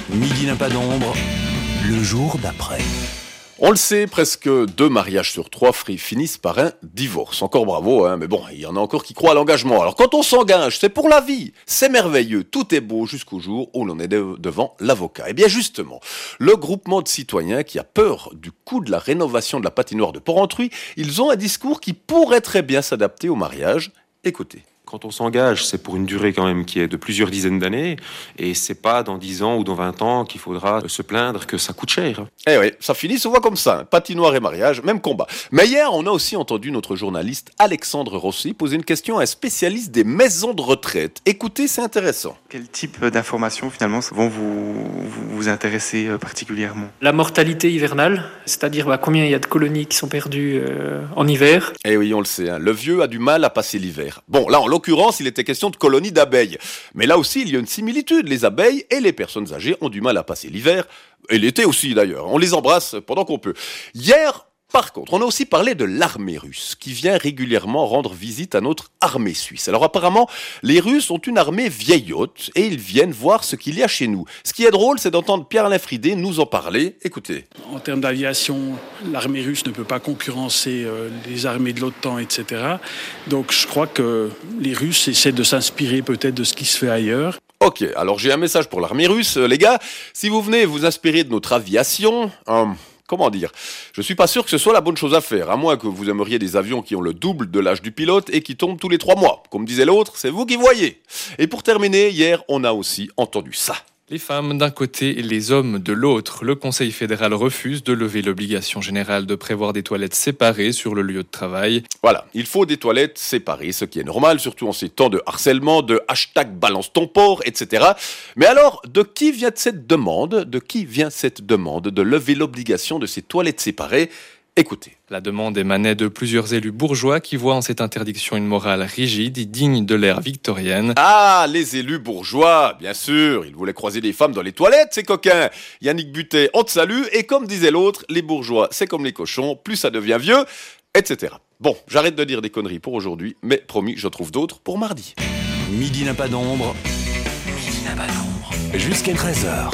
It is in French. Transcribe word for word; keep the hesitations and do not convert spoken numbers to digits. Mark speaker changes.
Speaker 1: Midi n'a pas d'ombre, le jour d'après.
Speaker 2: On le sait, presque deux mariages sur trois finissent par un divorce. Encore bravo, hein, mais bon, il y en a encore qui croient à l'engagement. Alors quand on s'engage, c'est pour la vie, c'est merveilleux, tout est beau jusqu'au jour où l'on est de- devant l'avocat. Et bien justement, le groupement de citoyens qui a peur du coût de la rénovation de la patinoire de Porrentruy, ils ont un discours qui pourrait très bien s'adapter au mariage. Écoutez.
Speaker 3: Quand on s'engage, c'est pour une durée quand même qui est de plusieurs dizaines d'années, et c'est pas dans dix ans ou dans vingt ans qu'il faudra se plaindre que ça coûte cher.
Speaker 2: Eh oui, ça finit souvent comme ça, hein. Patinoire et mariage, même combat. Mais hier, on a aussi entendu notre journaliste Alexandre Rossi poser une question à un spécialiste des maisons de retraite. Écoutez, c'est intéressant.
Speaker 4: Quel type d'informations finalement vont vous, vous, vous intéresser particulièrement?
Speaker 5: La mortalité hivernale, c'est-à-dire bah, combien il y a de colonies qui sont perdues euh, en hiver.
Speaker 2: Eh oui, on le sait, hein, le vieux a du mal à passer l'hiver. Bon, là, en l'occurrence, il était question de colonies d'abeilles. Mais là aussi, il y a une similitude. Les abeilles et les personnes âgées ont du mal à passer l'hiver. Et l'été aussi, d'ailleurs. On les embrasse pendant qu'on peut. Hier, par contre, on a aussi parlé de l'armée russe, qui vient régulièrement rendre visite à notre armée suisse. Alors apparemment, les Russes ont une armée vieillotte et ils viennent voir ce qu'il y a chez nous. Ce qui est drôle, c'est d'entendre Pierre-Alain Fridé nous en parler. Écoutez.
Speaker 6: En termes d'aviation, l'armée russe ne peut pas concurrencer euh, les armées de l'OTAN, et cetera. Donc je crois que les Russes essaient de s'inspirer peut-être de ce qui se fait ailleurs.
Speaker 2: Ok, alors j'ai un message pour l'armée russe. Euh, les gars, si vous venez vous inspirer de notre aviation... Euh, Comment dire? Je suis pas sûr que ce soit la bonne chose à faire, à moins que vous aimeriez des avions qui ont le double de l'âge du pilote et qui tombent tous les trois mois. Comme disait l'autre, c'est vous qui voyez. Et pour terminer, hier, on a aussi entendu ça.
Speaker 7: Les femmes d'un côté et les hommes de l'autre. Le Conseil fédéral refuse de lever l'obligation générale de prévoir des toilettes séparées sur le lieu de travail.
Speaker 2: Voilà, il faut des toilettes séparées, ce qui est normal, surtout en ces temps de harcèlement, de hashtag balance ton porc, et cetera. Mais alors, de qui vient cette demande? De qui vient cette demande de lever l'obligation de ces toilettes séparées? Écoutez.
Speaker 7: La demande émanait de plusieurs élus bourgeois qui voient en cette interdiction une morale rigide et digne de l'ère victorienne.
Speaker 2: Ah, les élus bourgeois, bien sûr, ils voulaient croiser des femmes dans les toilettes, ces coquins. Yannick Butet, on te salue, et comme disait l'autre, les bourgeois, c'est comme les cochons, plus ça devient vieux, et cetera. Bon, j'arrête de dire des conneries pour aujourd'hui, mais promis, je trouve d'autres pour mardi.
Speaker 1: Midi n'a pas d'ombre, midi n'a pas d'ombre, jusqu'à treize heures.